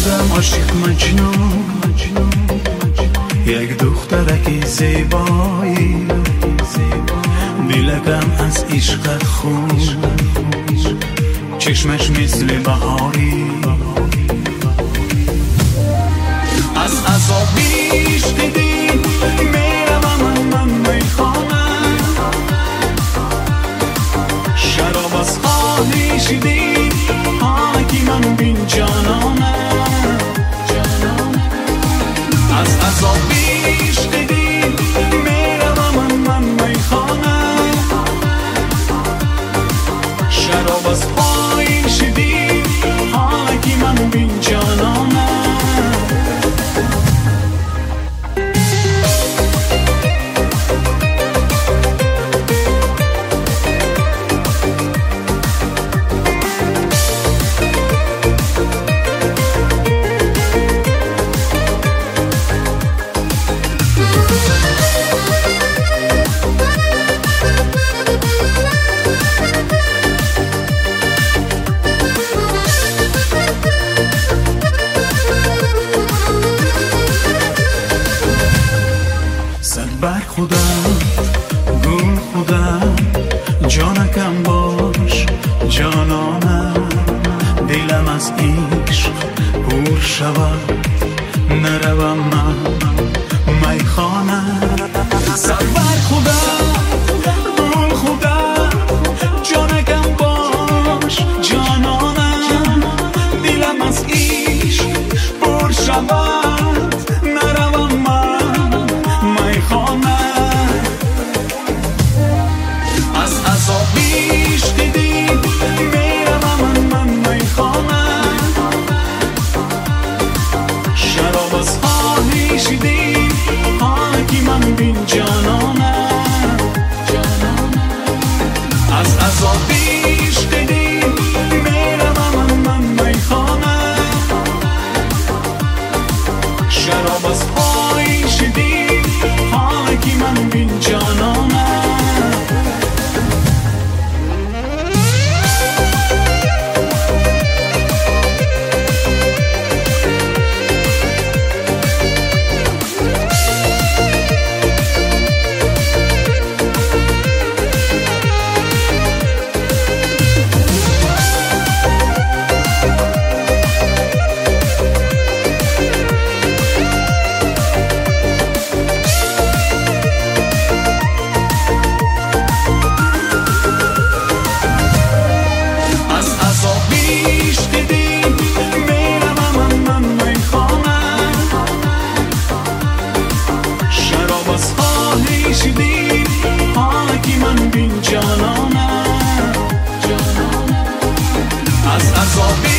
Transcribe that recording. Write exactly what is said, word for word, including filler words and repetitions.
شدم عاشق مجنون، یک دخترکی زیبایی، دلکم از عشقت خون، چشمش مثل بهاری. از عذابیش دیدی میرم من میخوانم، شراب از خواهیش دید آکی من بین جانانم. از عذابیش دیدی میرم من میخوانم، شراب از خواهیش دید آکی من بین جانانم. بر خودم گل خودم جانکم باش جانانم، دلم از عشق پر شود نروم من میخانه. سر بر خودم گل خودم جانکم باش جانانم، دلم از عشق پر شود نروم من میخانه. از عذابیش دیدی میرم من میخانه، شراب از خواهیش دید آکی من بین جانانه. از عذابیش دیدی میرم من میخانه، شراب از خواهیش دید آکی من بین جانانه. از عذابی